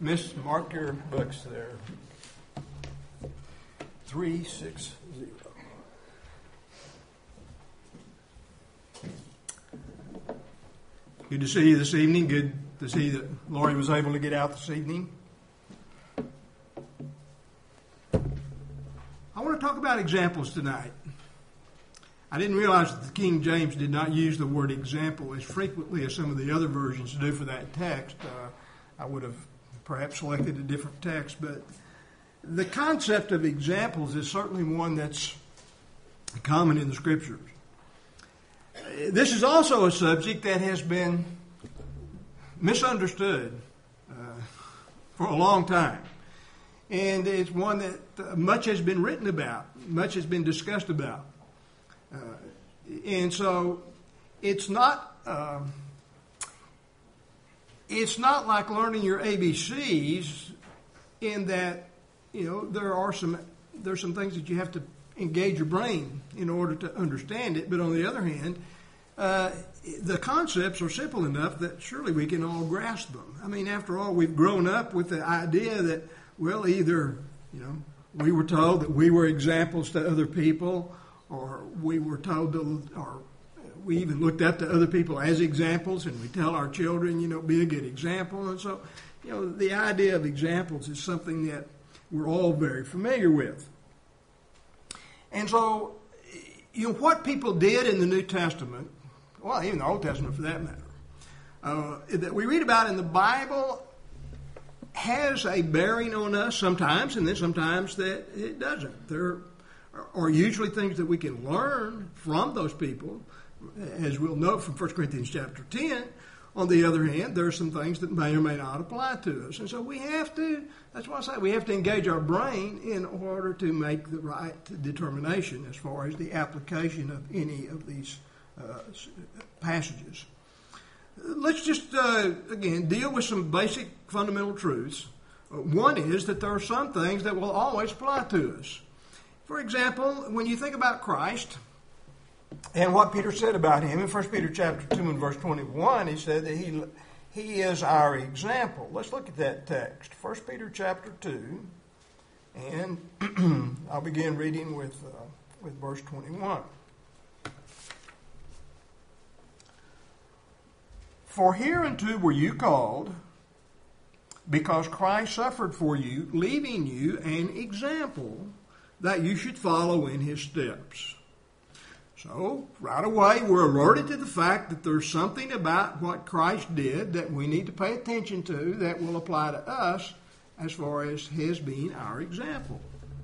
Miss, mark your books there. 360. Good to see you this evening. Good to see that Lori was able to get out this evening. I want to talk about examples tonight. I didn't realize that the King James did not use the word example as frequently as some of the other versions do for that text. I would have perhaps selected a different text, but the concept of examples is certainly one that's common in the Scriptures. This is also a subject that has been misunderstood for a long time. And it's one that much has been written about, much has been discussed about. And so it's not like learning your ABCs in that, there's some things that you have to engage your brain in order to understand it. But on the other hand, the concepts are simple enough that surely we can all grasp them. I mean, after all, we've grown up with the idea that, well, either, we were told that we were examples to other people, or we were told or we even looked up to other people as examples, and we tell our children, be a good example. And so, the idea of examples is something that we're all very familiar with. And so, what people did in the New Testament, well, even the Old Testament for that matter, that we read about in the Bible has a bearing on us sometimes, and then sometimes that it doesn't. There are usually things that we can learn from those people, as we'll note from 1 Corinthians chapter 10. On the other hand, there are some things that may or may not apply to us. And so that's why I say we have to engage our brain in order to make the right determination as far as the application of any of these passages. Let's just, again, deal with some basic fundamental truths. One is that there are some things that will always apply to us. For example, when you think about Christ and what Peter said about him in 1 Peter chapter 2 and verse 21, he said that he is our example. Let's look at that text. 1 Peter chapter 2, and I'll begin reading with verse 21. For hereunto were you called, because Christ suffered for you, leaving you an example that you should follow in his steps. So, right away, we're alerted to the fact that there's something about what Christ did that we need to pay attention to that will apply to us as far as his being our example.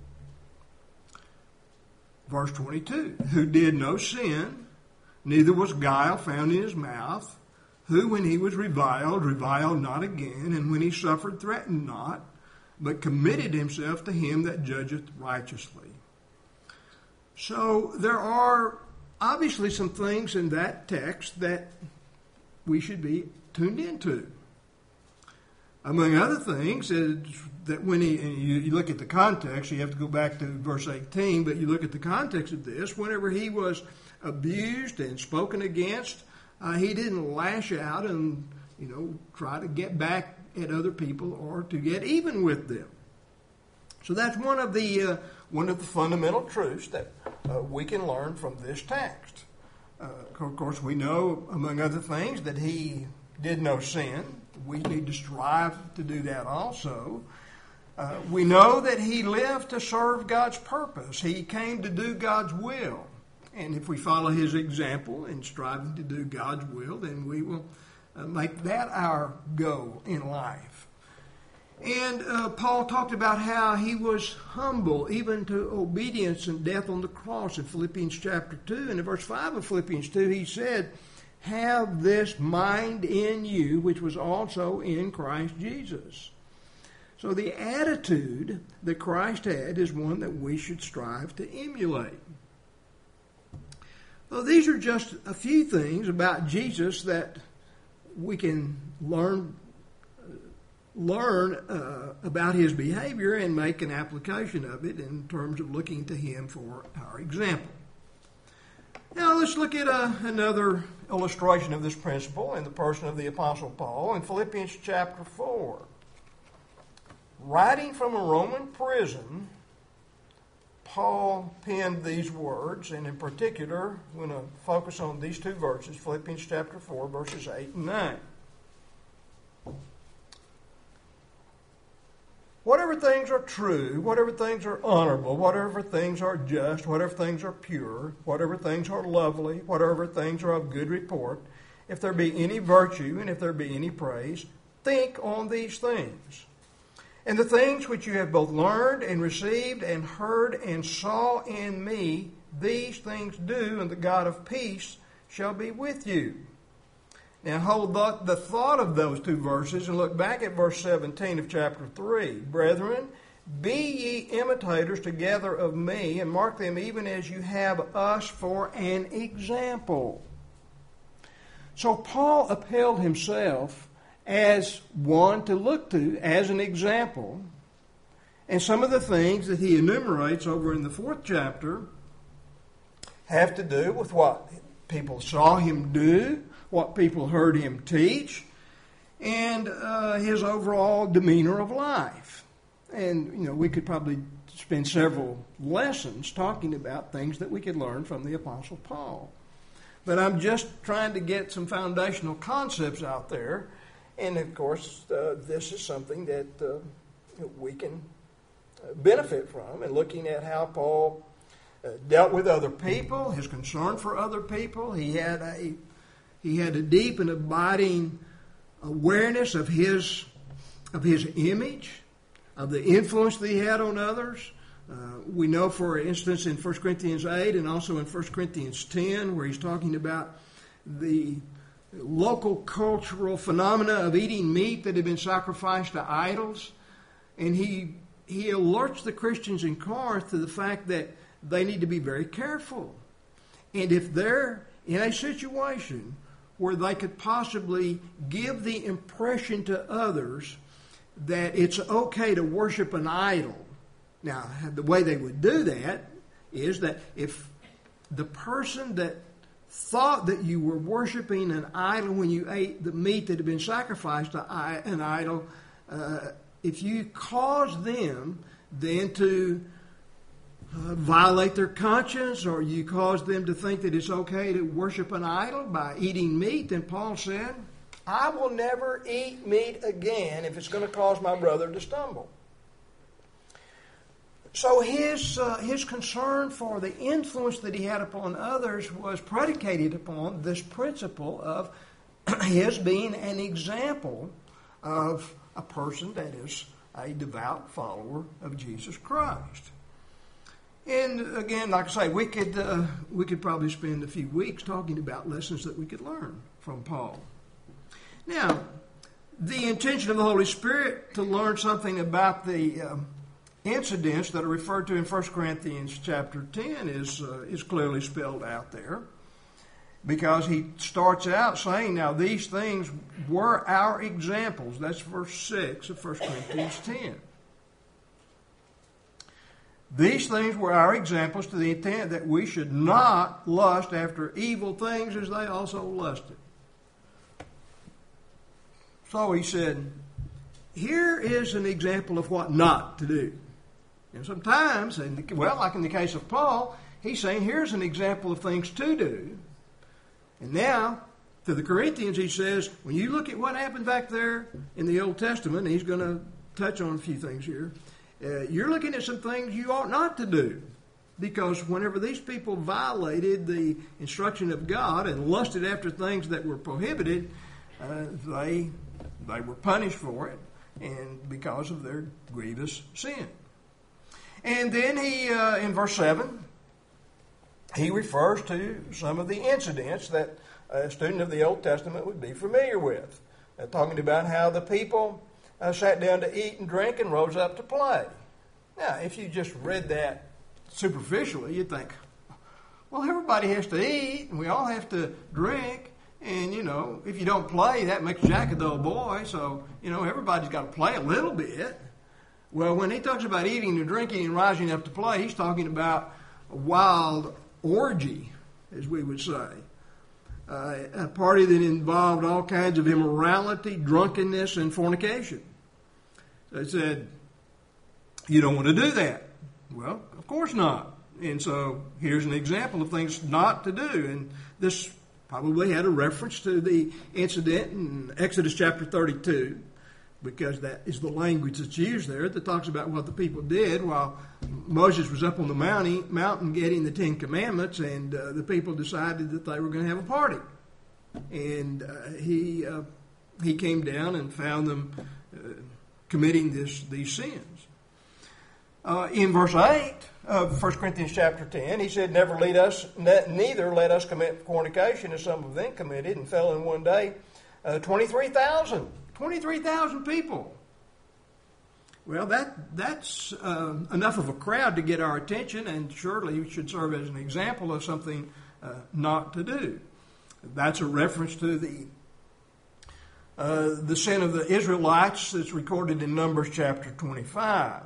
Verse 22, who did no sin, neither was guile found in his mouth, who when he was reviled not again, and when he suffered threatened not, but committed himself to him that judgeth righteously. So there are obviously some things in that text that we should be tuned into. Among other things, is that when you look at the context, you have to go back to verse 18, but you look at the context of this, whenever he was abused and spoken against, he didn't lash out and, try to get back at other people or to get even with them. So that's one of the fundamental truths that we can learn from this text. Of course, we know, among other things, that he did no sin. We need to strive to do that also. We know that he lived to serve God's purpose. He came to do God's will. And if we follow his example in striving to do God's will, then we will make that our goal in life. And Paul talked about how he was humble, even to obedience and death on the cross in Philippians chapter 2. And in verse 5 of Philippians 2, he said, have this mind in you, which was also in Christ Jesus. So the attitude that Christ had is one that we should strive to emulate. Well, these are just a few things about Jesus that we can learn about his behavior and make an application of it in terms of looking to him for our example. Now let's look at another illustration of this principle in the person of the Apostle Paul in Philippians chapter 4. writing from a Roman prison, Paul penned these words, and in particular, we're going to focus on these two verses, Philippians chapter 4, verses 8 and 9. Whatever things are true, whatever things are honorable, whatever things are just, whatever things are pure, whatever things are lovely, whatever things are of good report, if there be any virtue and if there be any praise, think on these things. And the things which you have both learned and received and heard and saw in me, these things do, and the God of peace shall be with you. Now hold the thought of those two verses and look back at verse 17 of chapter 3. Brethren, be ye imitators together of me, and mark them even as you have us for an example. So Paul upheld himself as one to look to, as an example. And some of the things that he enumerates over in the 4th chapter have to do with what people saw him do, what people heard him teach, and his overall demeanor of life. And, we could probably spend several lessons talking about things that we could learn from the Apostle Paul. But I'm just trying to get some foundational concepts out there. And, of course, this is something that we can benefit from, and looking at how Paul dealt with other people, his concern for other people. He had a deep and abiding awareness of his image, of the influence that he had on others. We know, for instance, in 1 Corinthians 8 and also in 1 Corinthians 10, where he's talking about the local cultural phenomena of eating meat that had been sacrificed to idols. And he alerts the Christians in Corinth to the fact that they need to be very careful. And if they're in a situation where they could possibly give the impression to others that it's okay to worship an idol. Now, the way they would do that is that if the person that thought that you were worshiping an idol when you ate the meat that had been sacrificed to an idol, if you caused them then to violate their conscience, or you cause them to think that it's okay to worship an idol by eating meat, then Paul said, I will never eat meat again if it's going to cause my brother to stumble. So his concern for the influence that he had upon others was predicated upon this principle of his being an example of a person that is a devout follower of Jesus Christ. And again, like I say, we could probably spend a few weeks talking about lessons that we could learn from Paul. Now, the intention of the Holy Spirit to learn something about the incidents that are referred to in 1 Corinthians chapter 10 is clearly spelled out there, because he starts out saying, now these things were our examples. That's verse 6 of 1 Corinthians 10. These things were our examples to the intent that we should not lust after evil things as they also lusted. So he said, here is an example of what not to do. And sometimes, like in the case of Paul, he's saying here's an example of things to do. And now, to the Corinthians, he says, when you look at what happened back there in the Old Testament, he's going to touch on a few things here. You're looking at some things you ought not to do. Because whenever these people violated the instruction of God and lusted after things that were prohibited, they were punished for it, and because of their grievous sin. And then he, in verse 7, he refers to some of the incidents that a student of the Old Testament would be familiar with. Talking about how the people sat down to eat and drink and rose up to play. Now, if you just read that superficially, you'd think, well, everybody has to eat, and we all have to drink, and, if you don't play, that makes Jack a dull boy, so, everybody's got to play a little bit. Well, when he talks about eating and drinking and rising up to play, he's talking about a wild orgy, as we would say. A party that involved all kinds of immorality, drunkenness, and fornication. So it said, You don't want to do that. Well, of course not. And so here's an example of things not to do. And this probably had a reference to the incident in Exodus chapter 32, because that is the language that's used there that talks about what the people did while Moses was up on the mountain getting the Ten Commandments, and the people decided that they were going to have a party. And he came down and found them committing these sins. In verse 8 of 1 Corinthians chapter 10, he said, neither let us commit fornication, as some of them committed, and fell in one day 23,000 people. Well, that's enough of a crowd to get our attention, and surely should serve as an example of something not to do. That's a reference to the sin of the Israelites that's recorded in Numbers chapter 25.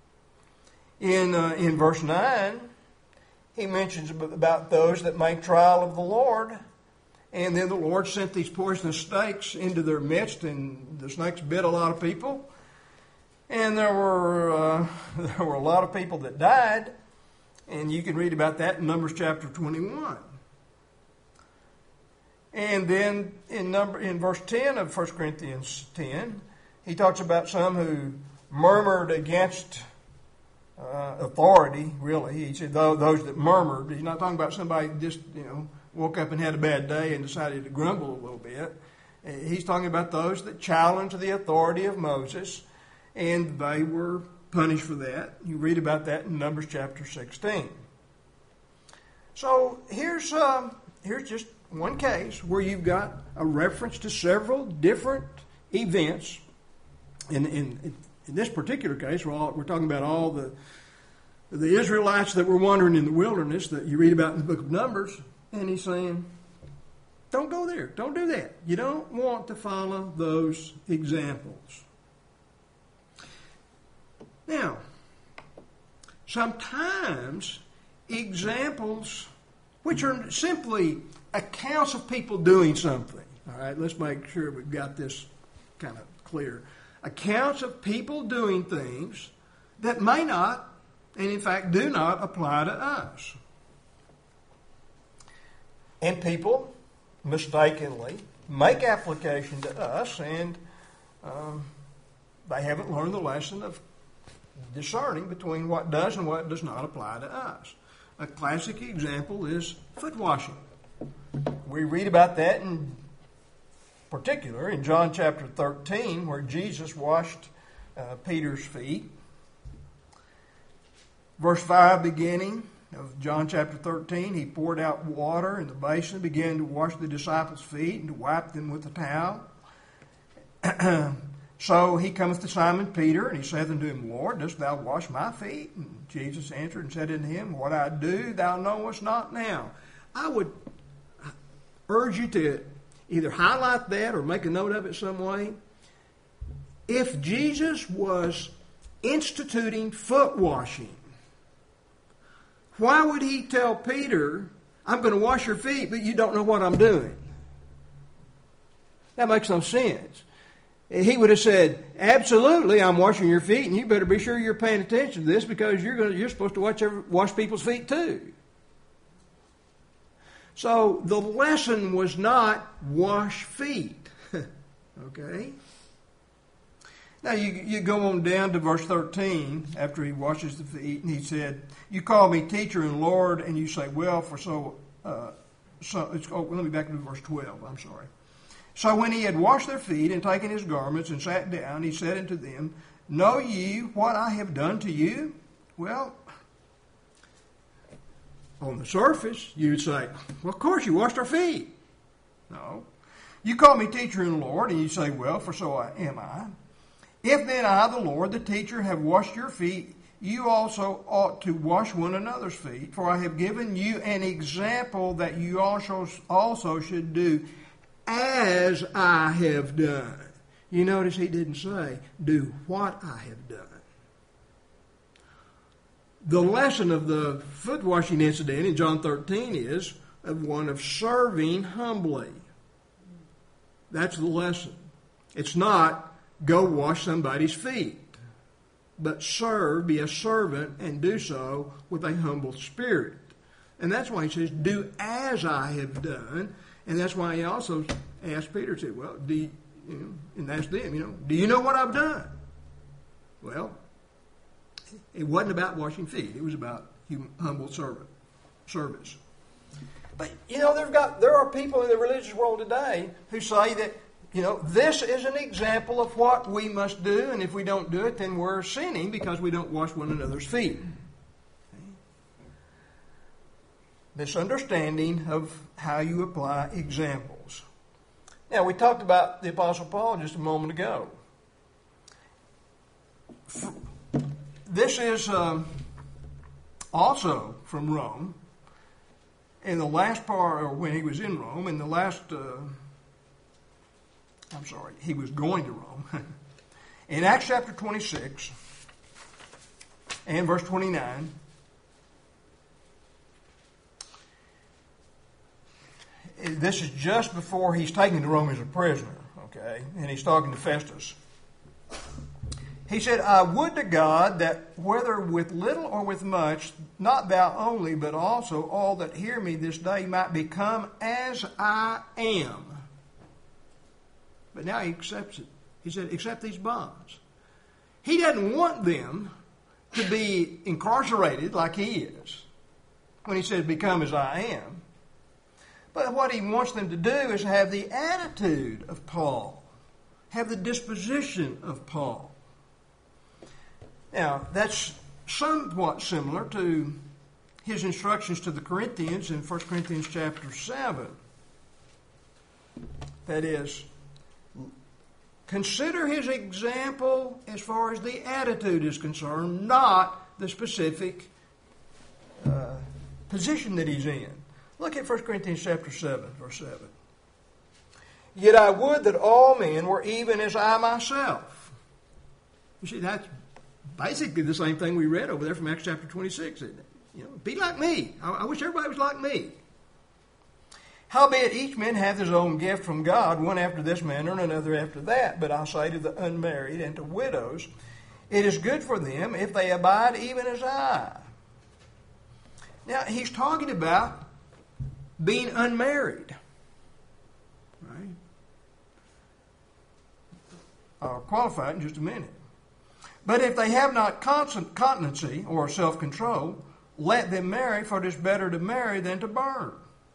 In verse 9, he mentions about those that make trial of the Lord. And then the Lord sent these poisonous snakes into their midst, and the snakes bit a lot of people. And there were a lot of people that died. And you can read about that in Numbers chapter 21. And then in verse 10 of 1 Corinthians 10, he talks about some who murmured against authority, really. He said those that murmured. He's not talking about somebody just, woke up and had a bad day and decided to grumble a little bit. He's talking about those that challenged the authority of Moses, and they were punished for that. You read about that in Numbers chapter 16. So here's just one case where you've got a reference to several different events. In this particular case, we're talking about all the Israelites that were wandering in the wilderness that you read about in the book of Numbers. And he's saying, don't go there. Don't do that. You don't want to follow those examples. Now, sometimes examples, which are simply accounts of people doing something. All right, let's make sure we've got this kind of clear. Accounts of people doing things that may not, and in fact do not, apply to us. And people mistakenly make application to us, and they haven't learned the lesson of discerning between what does and what does not apply to us. A classic example is foot washing. We read about that in particular in John chapter 13, where Jesus washed Peter's feet. Verse 5 beginning of John chapter 13, he poured out water in the basin, began to wash the disciples' feet and to wipe them with a towel. So he cometh to Simon Peter, and he saith unto him, Lord, dost thou wash my feet? And Jesus answered and said unto him, What I do thou knowest not now. I would urge you to either highlight that or make a note of it some way. If Jesus was instituting foot washing, why would he tell Peter, I'm going to wash your feet, but you don't know what I'm doing? That makes no sense. He would have said, absolutely, I'm washing your feet, and you better be sure you're paying attention to this because you're supposed to wash people's feet too. So the lesson was not wash feet. Okay? Now you go on down to verse 13 after he washes the feet, and he said, you call me teacher and Lord, and you say, well, let me back to verse 12, I'm sorry. So when he had washed their feet and taken his garments and sat down, he said unto them, know ye what I have done to you? Well, on the surface, you would say, well, of course, you washed our feet. No. You call me teacher and Lord, and you say, well, for so am I. If then I, the Lord, the teacher, have washed your feet, you also ought to wash one another's feet. For I have given you an example that you also should do as I have done. You notice he didn't say, do what I have done. The lesson of the foot washing incident in John 13 is one of serving humbly. That's the lesson. It's not go wash somebody's feet. but serve, be a servant, and do so with a humble spirit. And that's why he says, do as I have done. And that's why he also asked Peter, said, well, and asked them, do you know what I've done? Well, it wasn't about washing feet. It was about humble service. But, there are people in the religious world today who say that, this is an example of what we must do, and if we don't do it, then we're sinning because we don't wash one another's feet. Misunderstanding of how you apply examples. Now, we talked about the Apostle Paul just a moment ago. This is also from Rome. In the last part, or when he was in Rome, in the last, he was going to Rome. In Acts chapter 26 and verse 29, this is just before he's taken to Rome as a prisoner, okay? And he's talking to Festus. He said, I would to God that whether with little or with much, not thou only, but also all that hear me this day might become as I am. But now he accepts it. He said, accept these bonds. He doesn't want them to be incarcerated like he is when he says, become as I am. But what he wants them to do is have the attitude of Paul, have the disposition of Paul. Now, that's somewhat similar to his instructions to the Corinthians in 1 Corinthians chapter 7. That is, consider his example as far as the attitude is concerned, not the specific position that he's in. Look at 1 Corinthians chapter 7, verse 7. Yet I would that all men were even as I myself. You see, that's basically the same thing we read over there from Acts chapter 26, isn't it? Be like me. I wish everybody was like me. Howbeit each man hath his own gift from God, one after this manner and another after that. But I say to the unmarried and to widows, it is good for them if they abide even as I. Now, he's talking about being unmarried. Right? I'll qualify it in just a minute. But if they have not continency or self-control, let them marry, for it is better to marry than to burn.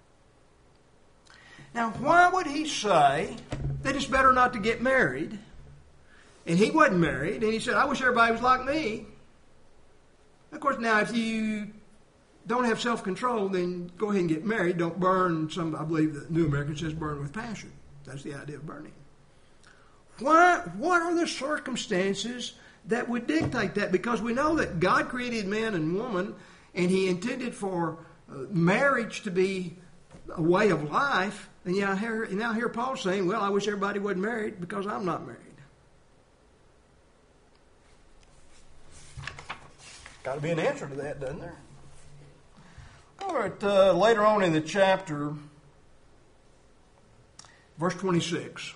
Now, why would he say that it's better not to get married? And he wasn't married, and he said, I wish everybody was like me. Of course, now, if you don't have self-control, then go ahead and get married. Don't burn. I believe the New American says burn with passion. That's the idea of burning. What are the circumstances that would dictate that? Because we know that God created man and woman, and he intended for marriage to be a way of life. And now here Paul's saying, well, I wish everybody wasn't married because I'm not married. Got to be an answer to that, doesn't there? All right, later on in the chapter, verse 26.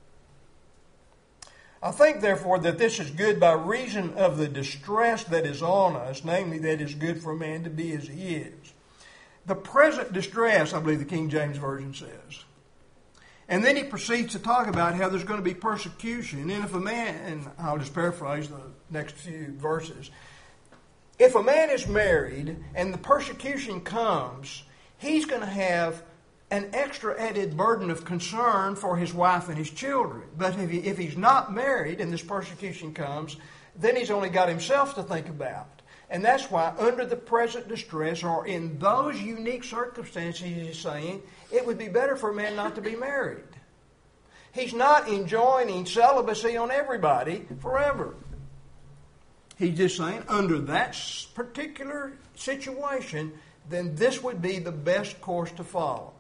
I think, therefore, that this is good by reason of the distress that is on us, namely, that it is good for a man to be as he is. The present distress, I believe the King James Version says. And then he proceeds to talk about how there's going to be persecution. And if a man, and I'll just paraphrase the next few verses. If a man is married and the persecution comes, he's going to have an extra added burden of concern for his wife and his children. But if he's not married and this persecution comes, then he's only got himself to think about. And that's why under the present distress, or in those unique circumstances, he's saying, it would be better for a man not to be married. He's not enjoining celibacy on everybody forever. He's just saying, under that particular situation, then this would be the best course to follow.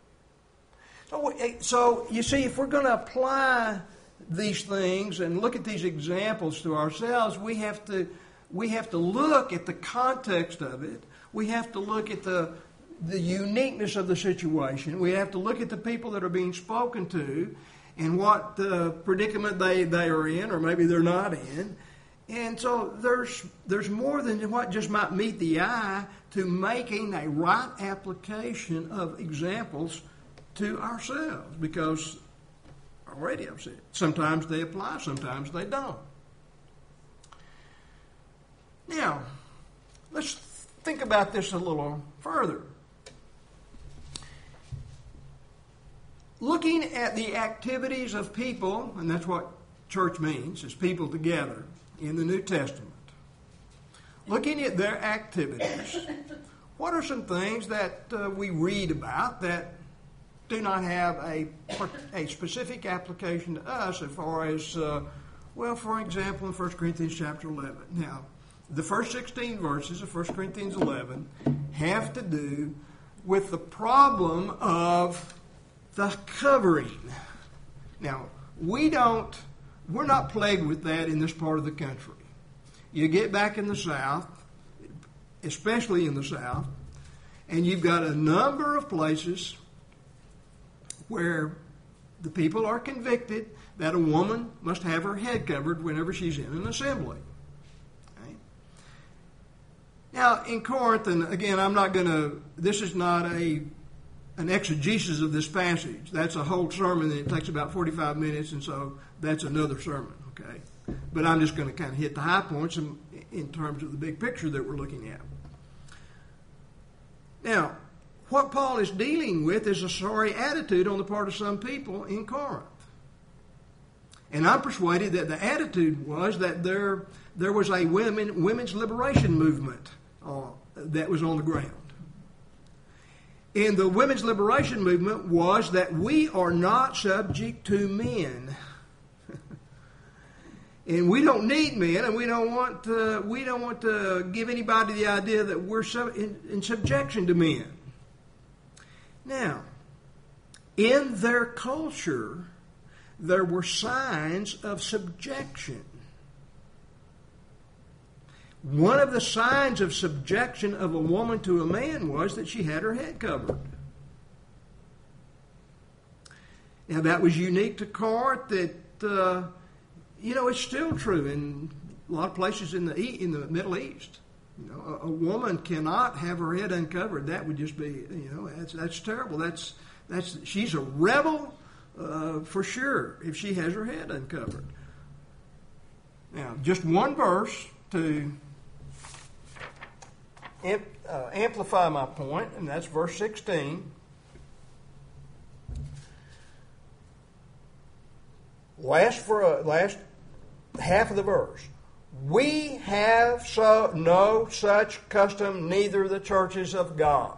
So you see, if we're going to apply these things and look at these examples to ourselves, we have to look at the context of it. We have to look at the uniqueness of the situation. We have to look at the people that are being spoken to and what predicament they are in, or maybe they're not in. And so there's more than what just might meet the eye to making a right application of examples to ourselves, because already I've said sometimes they apply, sometimes they don't. Now, let's think about this a little further. Looking at the activities of people, and that's what church means, is people together in the New Testament. Looking at their activities, what are some things that we read about that do not have a specific application to us as far as, for example, in 1 Corinthians chapter 11. Now, the first 16 verses of 1 Corinthians 11 have to do with the problem of the covering. Now, we're not plagued with that in this part of the country. You get back in the South, especially in the South, and you've got a number of places where the people are convicted that a woman must have her head covered whenever she's in an assembly. Okay? Now, in Corinth, and again, this is not an exegesis of this passage. That's a whole sermon, and it takes about 45 minutes, and so that's another sermon, okay? But I'm just going to kind of hit the high points in terms of the big picture that we're looking at. Now, what Paul is dealing with is a sorry attitude on the part of some people in Corinth. And I'm persuaded that the attitude was that there was a women's liberation movement that was on the ground. And the women's liberation movement was that we are not subject to men. And we don't need men, and we don't want to give anybody the idea that we're in subjection to men. Now, in their culture, there were signs of subjection. One of the signs of subjection of a woman to a man was that she had her head covered. Now, that was unique to Corinth. That it's still true in a lot of places in the Middle East. A woman cannot have her head uncovered. That would just be, that's terrible. She's a rebel for sure if she has her head uncovered. Now, just one verse to amplify my point, and that's verse 16. Last half of the verse. We have no such custom, neither the churches of God.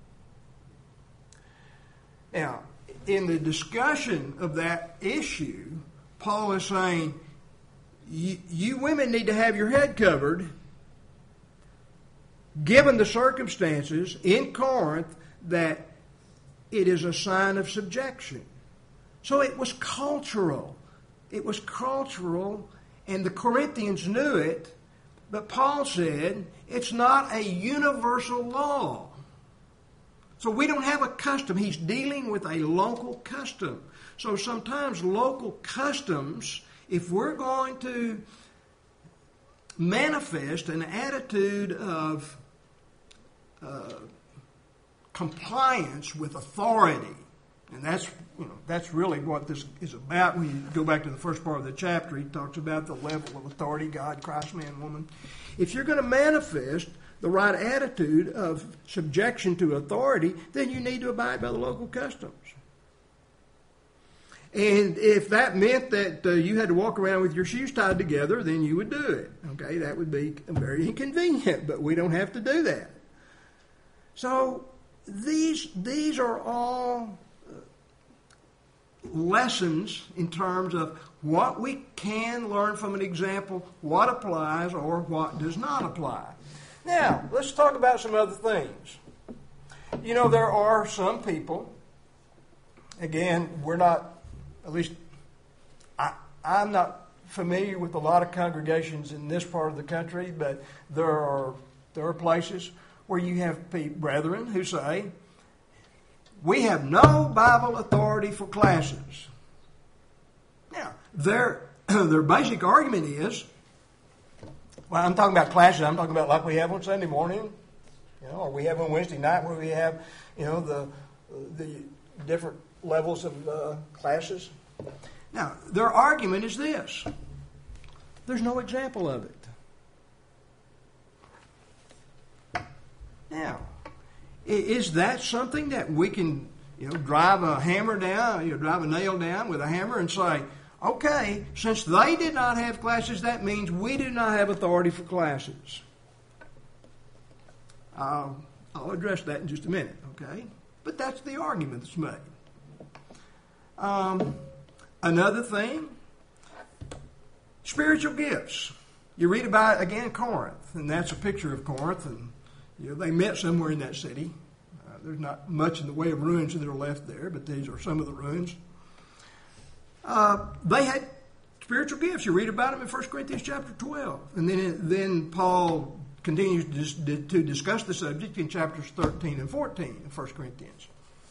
Now, in the discussion of that issue, Paul is saying, you women need to have your head covered, given the circumstances in Corinth that it is a sign of subjection. So it was cultural. It was cultural, and the Corinthians knew it, but Paul said it's not a universal law. So we don't have a custom. He's dealing with a local custom. So sometimes local customs, if we're going to manifest an attitude of compliance with authority, and that's really what this is about. When you go back to the first part of the chapter, he talks about the level of authority, God, Christ, man, woman. If you're going to manifest the right attitude of subjection to authority, then you need to abide by the local customs. And if that meant that you had to walk around with your shoes tied together, then you would do it. Okay, that would be very inconvenient, but we don't have to do that. So these are all lessons in terms of what we can learn from an example, what applies or what does not apply. Now, let's talk about some other things. There are some people, again, I'm not familiar with a lot of congregations in this part of the country, but there are places where you have brethren who say, we have no Bible authority for classes. Now, their basic argument is, Well, I'm talking about classes. I'm talking about like we have on Sunday morning, or we have on Wednesday night where we have, the different levels of classes. Now, their argument is this. There's no example of it. Now, is that something that we can, drive a hammer down, drive a nail down with a hammer and say, okay, since they did not have classes, that means we do not have authority for classes. I'll address that in just a minute, okay? But that's the argument that's made. Another thing, spiritual gifts. You read about, again, Corinth, and that's a picture of Corinth, and they met somewhere in that city. There's not much in the way of ruins that are left there, but these are some of the ruins. They had spiritual gifts. You read about them in 1 Corinthians chapter 12. And then Paul continues to discuss the subject in chapters 13 and 14 of 1 Corinthians.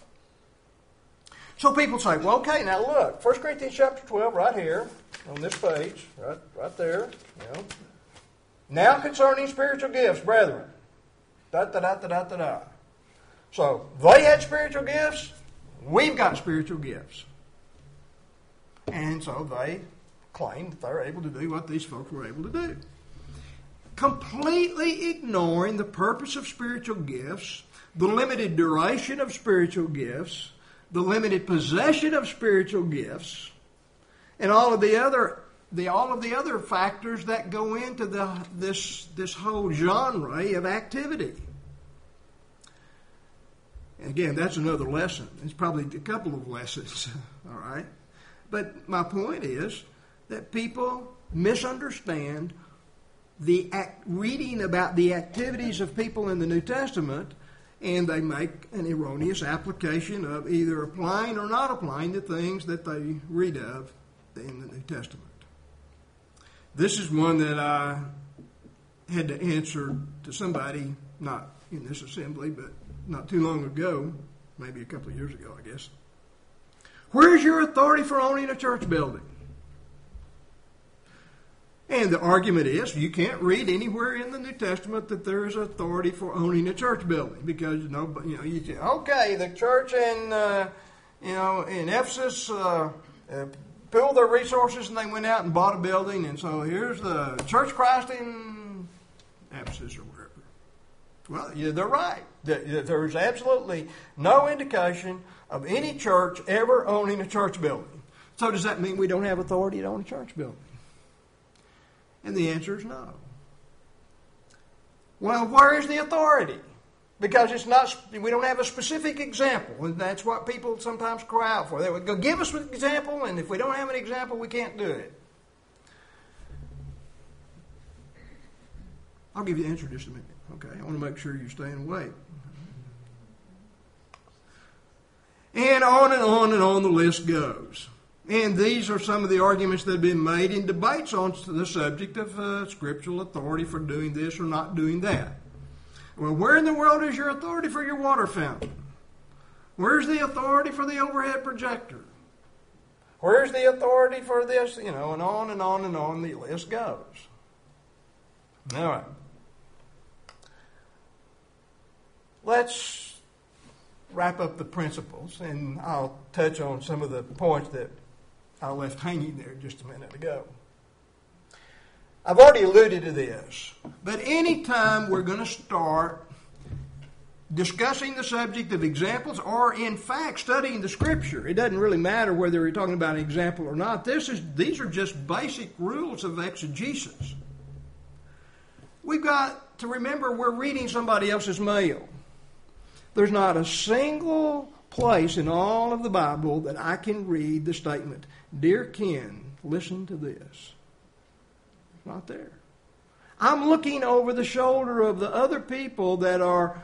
So people say, well, okay, now look, 1 Corinthians chapter 12 right here on this page, right there. Now concerning spiritual gifts, brethren. Da-da-da-da-da-da-da. So they had spiritual gifts, we've got spiritual gifts. And so they claim that they're able to do what these folks were able to do. Completely ignoring the purpose of spiritual gifts, the limited duration of spiritual gifts, the limited possession of spiritual gifts, and all of the other factors that go into this whole genre of activity. Again, that's another lesson. It's probably a couple of lessons, all right? But my point is that people misunderstand the reading about the activities of people in the New Testament, and they make an erroneous application of either applying or not applying the things that they read of in the New Testament. This is one that I had to answer to somebody, not in this assembly, but not too long ago, maybe a couple of years ago, I guess. Where's your authority for owning a church building? And the argument is you can't read anywhere in the New Testament that there is authority for owning a church building because you say, okay, the church in Ephesus pooled their resources and they went out and bought a building, and so here's the Church of Christ in Ephesus or wherever. Well, yeah, they're right. There's absolutely no indication of any church ever owning a church building. So does that mean we don't have authority to own a church building? And the answer is no. Well, where is the authority? Because we don't have a specific example, and that's what people sometimes cry out for. They would go, give us an example, and if we don't have an example, we can't do it. I'll give you the answer in just a minute. Okay, I want to make sure you're staying awake. And on and on and on the list goes. And these are some of the arguments that have been made in debates on the subject of scriptural authority for doing this or not doing that. Well, where in the world is your authority for your water fountain? Where's the authority for the overhead projector? Where's the authority for this? And on and on and on the list goes. All right. Let's wrap up the principles, and I'll touch on some of the points that I left hanging there just a minute ago. I've already alluded to this, but anytime we're going to start discussing the subject of examples or, in fact, studying the Scripture, it doesn't really matter whether we're talking about an example or not. These are just basic rules of exegesis. We've got to remember we're reading somebody else's mail. There's not a single place in all of the Bible that I can read the statement, "Dear Ken, listen to this." It's not there. I'm looking over the shoulder of the other people that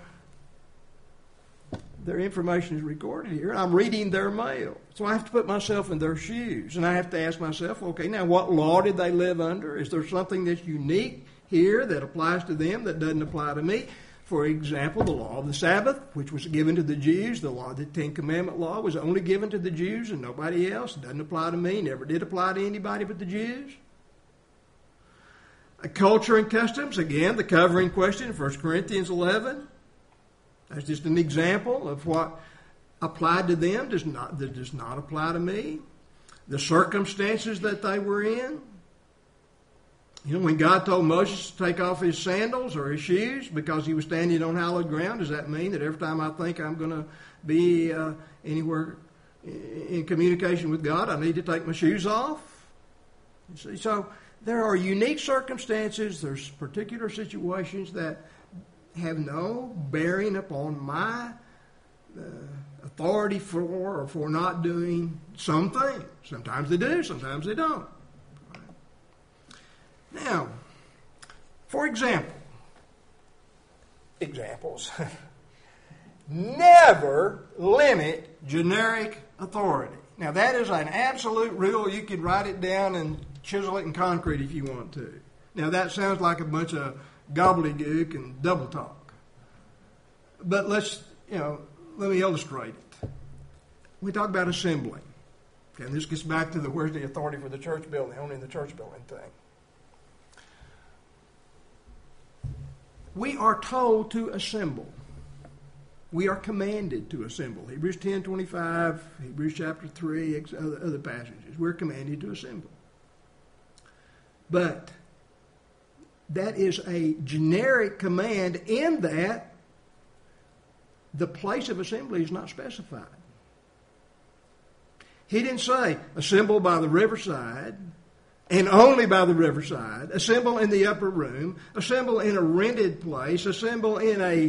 their information is recorded here. I'm reading their mail. So I have to put myself in their shoes. And I have to ask myself, okay, now what law did they live under? Is there something that's unique here that applies to them that doesn't apply to me? For example, the law of the Sabbath, which was given to the Jews, the law, the Ten Commandment law, was only given to the Jews and nobody else. It doesn't apply to me, never did apply to anybody but the Jews. Culture and customs, again, the covering question in 1 Corinthians 11. That's just an example of what applied to them that does not apply to me. The circumstances that they were in. When God told Moses to take off his sandals or his shoes because he was standing on hallowed ground, does that mean that every time I think I'm going to be anywhere in communication with God, I need to take my shoes off? You see, so there are unique circumstances, there's particular situations that have no bearing upon my authority for or for not doing some things. Sometimes they do, sometimes they don't. Now, for example, never limit generic authority. Now, that is an absolute rule. You could write it down and chisel it in concrete if you want to. Now, that sounds like a bunch of gobbledygook and double talk. But let me illustrate it. We talk about assembling. Okay, and this gets back to where's the authority for the church building, only the church building thing. We are told to assemble. We are commanded to assemble. Hebrews 10:25, Hebrews chapter 3, other passages. We're commanded to assemble. But that is a generic command in that the place of assembly is not specified. He didn't say, assemble by the riverside, and only by the riverside, assemble in the upper room, assemble in a rented place, assemble in a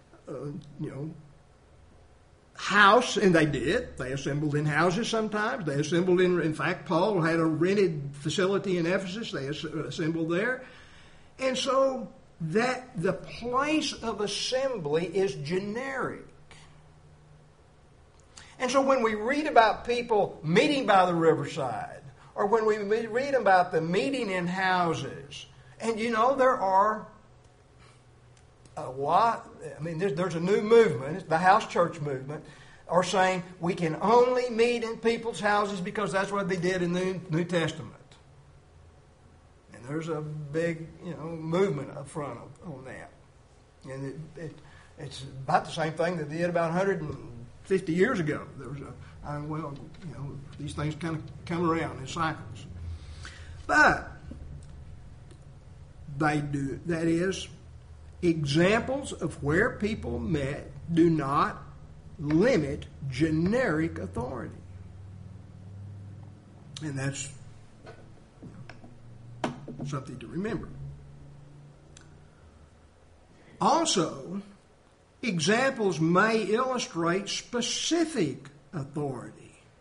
house, and they did. They assembled in houses sometimes. They assembled in fact, Paul had a rented facility in Ephesus. They assembled there. And so that the place of assembly is generic. And so when we read about people meeting by the riverside, or when we read about the meeting in houses, and there are a lot, there's a new movement, it's the house church movement, are saying we can only meet in people's houses because that's what they did in the New Testament. And there's a big, movement up front on that. And it's about the same thing that they did about 150 years ago. There was these things kind of come around in cycles. But they do, that is, examples of where people met do not limit generic authority. And that's something to remember. Also, examples may illustrate specific authority.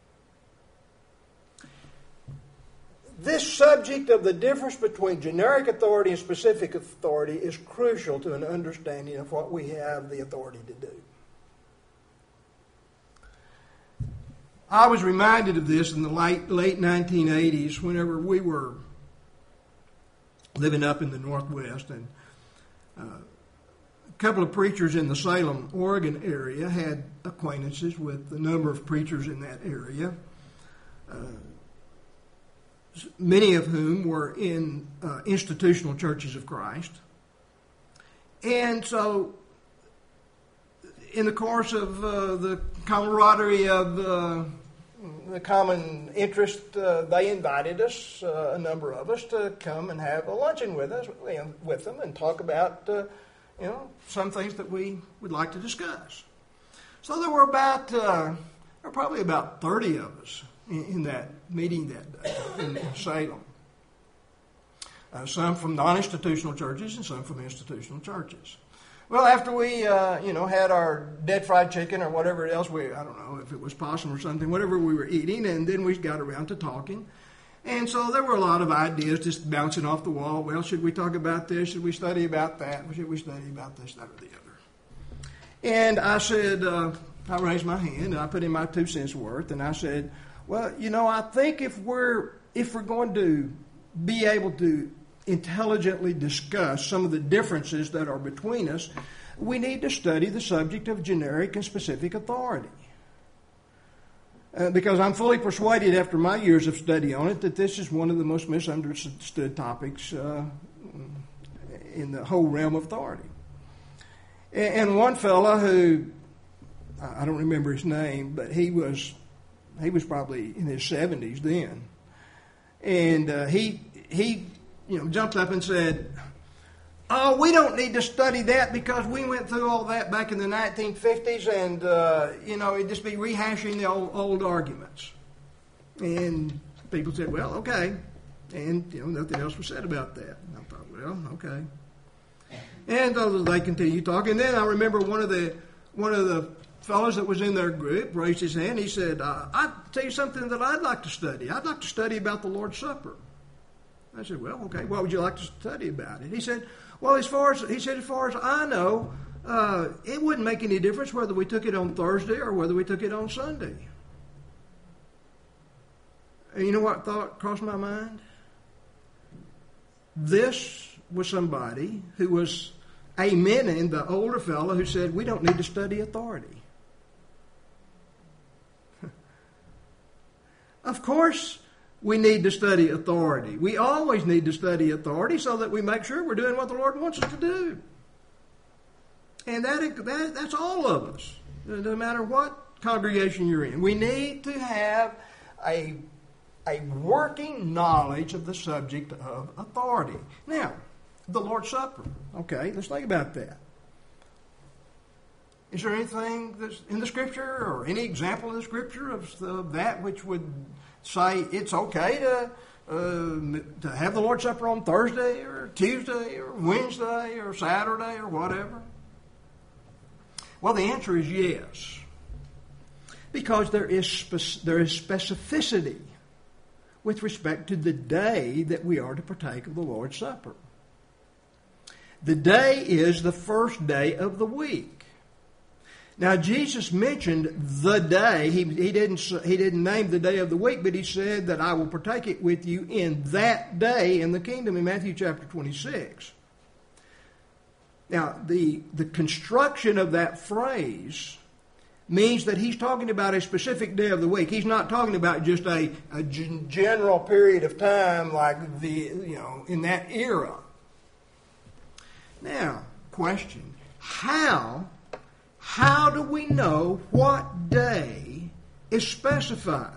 This subject of the difference between generic authority and specific authority is crucial to an understanding of what we have the authority to do. I was reminded of this in the late 1980s whenever we were living up in the Northwest, and a couple of preachers in the Salem, Oregon area had acquaintances with a number of preachers in that area, many of whom were in institutional churches of Christ. And so in the course of the camaraderie of the common interest, they invited us, a number of us, to come and have a luncheon with them and talk about some things that we would like to discuss. So there were probably about 30 of us in that meeting that day in Salem. Some from non-institutional churches and some from institutional churches. Well, after we, had our dead fried chicken or whatever else I don't know if it was possum or something, whatever we were eating, and then we got around to talking. And so there were a lot of ideas just bouncing off the wall. Well, should we talk about this? Should we study about that? Should we study about this, that, or the other? And I said, I raised my hand and I put in my 2 cents worth, and I said, well, I think if we're going to be able to intelligently discuss some of the differences that are between us, we need to study the subject of generic and specific authority. Because I'm fully persuaded after my years of study on it that this is one of the most misunderstood topics in the whole realm of authority. And one fella who, I don't remember his name, but he was probably in his 70s then. And he jumped up and said, "Oh, we don't need to study that because we went through all that back in the 1950s, and it'd just be rehashing the old arguments." And people said, "Well, okay," and nothing else was said about that. And I thought, "Well, okay." And they continued talking. And then I remember one of the fellows that was in their group raised his hand. He said, "I'll tell you something that I'd like to study. I'd like to study about the Lord's Supper." I said, "Well, okay. What would you like to study about it?" He said, "Well, as far as I know, it wouldn't make any difference whether we took it on Thursday or whether we took it on Sunday." And you know what thought crossed my mind? This was somebody who was amening the older fellow who said, "We don't need to study authority." Of course, we need to study authority. We always need to study authority so that we make sure we're doing what the Lord wants us to do. And that's all of us, no matter what congregation you're in. We need to have a working knowledge of the subject of authority. Now, the Lord's Supper. Okay, let's think about that. Is there anything that's in the Scripture or any example in the Scripture of that which would say it's okay to have the Lord's Supper on Thursday or Tuesday or Wednesday or Saturday or whatever? Well, the answer is yes, because there is specificity with respect to the day that we are to partake of the Lord's Supper. The day is the first day of the week. Now, Jesus mentioned the day. He didn't name the day of the week, but he said that I will partake it with you in that day in the kingdom in Matthew chapter 26. Now, the construction of that phrase means that he's talking about a specific day of the week. He's not talking about just a general period of time like in that era. Now, question: How do we know what day is specified?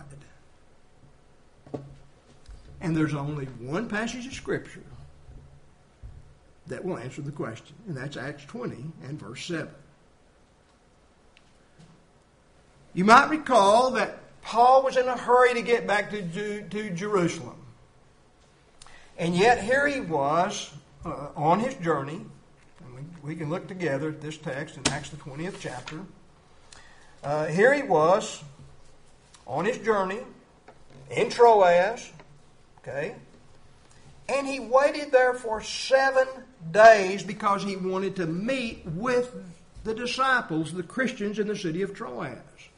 And there's only one passage of Scripture that will answer the question, and that's Acts 20 and verse 7. You might recall that Paul was in a hurry to get back to Jerusalem. And yet here he was on his journey. And we can look together at this text in Acts the 20th chapter. Here he was on his journey in Troas. Okay. And he waited there for 7 days because he wanted to meet with the disciples, the Christians in the city of Troas.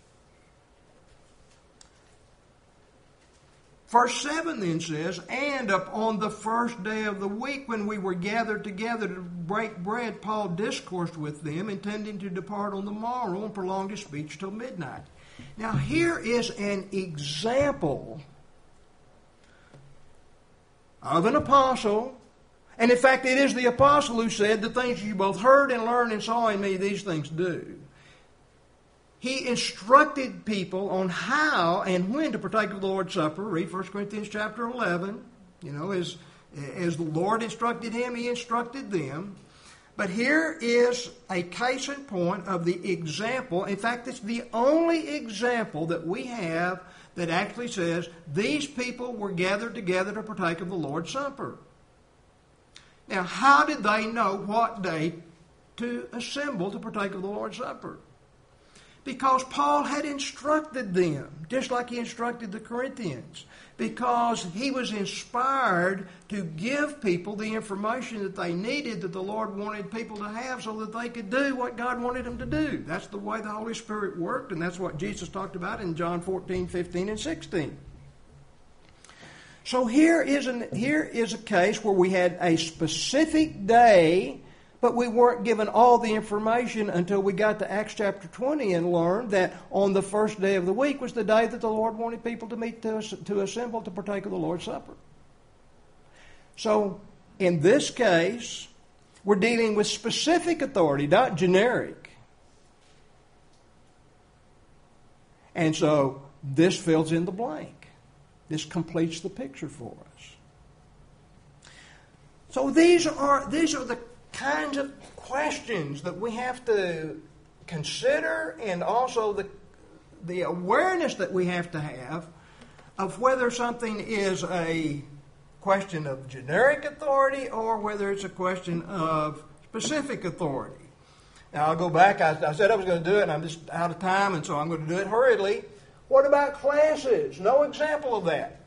Verse 7 then says, "And upon the first day of the week, when we were gathered together to break bread, Paul discoursed with them, intending to depart on the morrow, and prolonged his speech till midnight." Now here is an example of an apostle, and in fact it is the apostle who said, "The things you both heard and learned and saw in me, these things do." He instructed people on how and when to partake of the Lord's Supper. Read 1 Corinthians chapter 11. As the Lord instructed him, he instructed them. But here is a case in point of the example. In fact, it's the only example that we have that actually says these people were gathered together to partake of the Lord's Supper. Now, how did they know what day to assemble to partake of the Lord's Supper? Because Paul had instructed them, just like he instructed the Corinthians. Because he was inspired to give people the information that they needed, that the Lord wanted people to have so that they could do what God wanted them to do. That's the way the Holy Spirit worked, and that's what Jesus talked about in John 14, 15, and 16. So here is a case where we had a specific day, but we weren't given all the information until we got to Acts chapter 20 and learned that on the first day of the week was the day that the Lord wanted people to meet to assemble to partake of the Lord's Supper. So in this case, we're dealing with specific authority, not generic. And so this fills in the blank. This completes the picture for us. So these are the kinds of questions that we have to consider, and also the awareness that we have to have of whether something is a question of generic authority or whether it's a question of specific authority. Now, I'll go back. I said I was going to do it, and I'm just out of time, and so I'm going to do it hurriedly. What about classes? No example of that.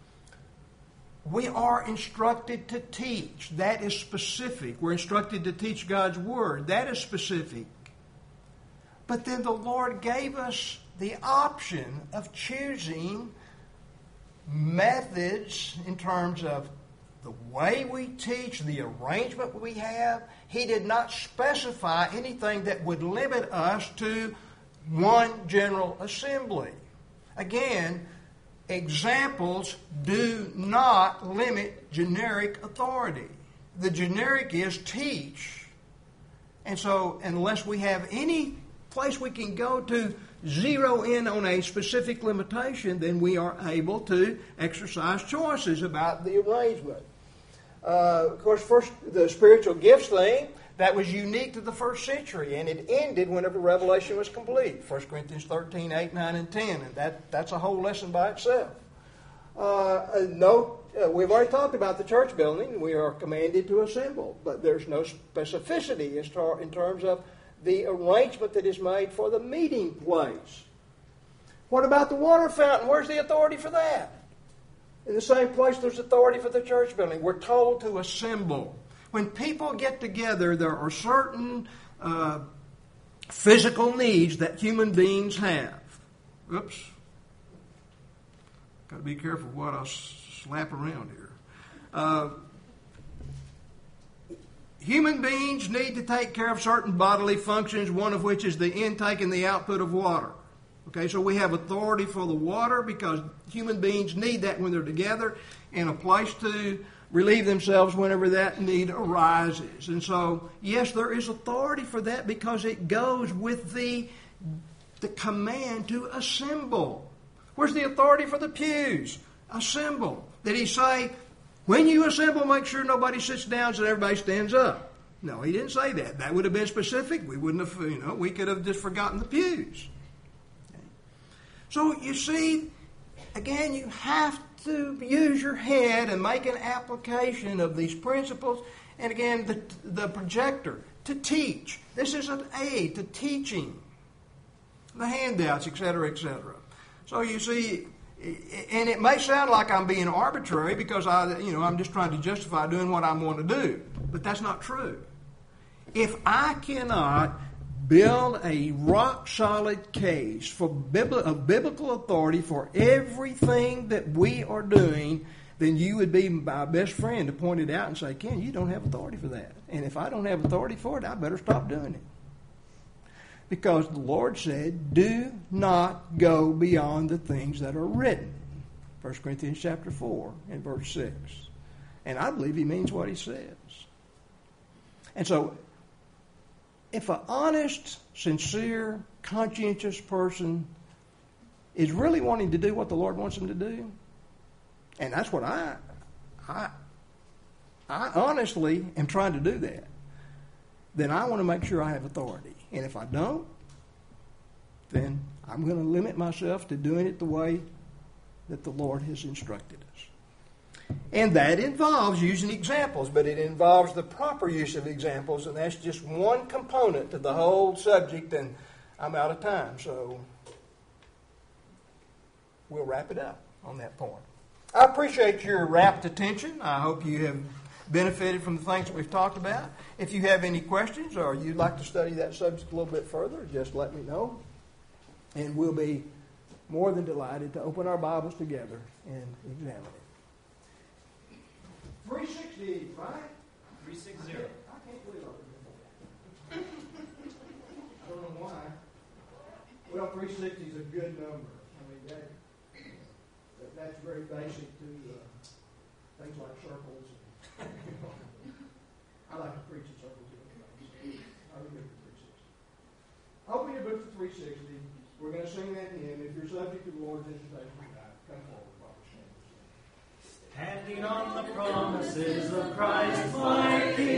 We are instructed to teach. That is specific. We're instructed to teach God's Word. That is specific. But then the Lord gave us the option of choosing methods in terms of the way we teach, the arrangement we have. He did not specify anything that would limit us to one general assembly. Again, examples do not limit generic authority. The generic is teach. And so unless we have any place we can go to zero in on a specific limitation, then we are able to exercise choices about the arrangement. Of course, first, the spiritual gifts thing, that was unique to the first century, and it ended whenever Revelation was complete. 1 Corinthians 13, 8, 9, and 10, and that's a whole lesson by itself. We've already talked about the church building. We are commanded to assemble, but there's no specificity in terms of the arrangement that is made for the meeting place. What about the water fountain? Where's the authority for that? In the same place there's authority for the church building. We're told to assemble. When people get together, there are certain physical needs that human beings have. Oops. Got to be careful what I slap around here. Human beings need to take care of certain bodily functions, one of which is the intake and the output of water. Okay, so we have authority for the water because human beings need that when they're together and a place to relieve themselves whenever that need arises. And so, yes, there is authority for that because it goes with the command to assemble. Where's the authority for the pews? Assemble. Did he say, when you assemble, make sure nobody sits down so everybody stands up? No, he didn't say that. That would have been specific. We wouldn't have, we could have just forgotten the pews. Okay. So you see, again, you have to use your head and make an application of these principles. And again, the projector, to teach. This is an aid to teaching. The handouts, etc., etc. So you see, and it may sound like I'm being arbitrary because I'm just trying to justify doing what I want to do. But that's not true. If I cannot build a rock-solid case of biblical authority for everything that we are doing, then you would be my best friend to point it out and say, Ken, you don't have authority for that. And if I don't have authority for it, I better stop doing it. Because the Lord said, do not go beyond the things that are written. 1 Corinthians chapter 4 and verse 6. And I believe he means what he says. And so, if an honest, sincere, conscientious person is really wanting to do what the Lord wants them to do, and that's what I honestly am trying to do that, then I want to make sure I have authority. And if I don't, then I'm going to limit myself to doing it the way that the Lord has instructed us. And that involves using examples, but it involves the proper use of examples, and that's just one component to the whole subject, and I'm out of time, so we'll wrap it up on that point. I appreciate your rapt attention. I hope you have benefited from the things that we've talked about. If you have any questions or you'd like to study that subject a little bit further, just let me know. And we'll be more than delighted to open our Bibles together and examine it. 360, right? 360. I can't believe I remember that. I don't know why. Well, 360 is a good number. I mean, that's very basic to things like circles. 360. We're going to sing that hymn. If you're subject to the Lord's invitation tonight, come forward while we sing. Standing on the promises of Christ, my King.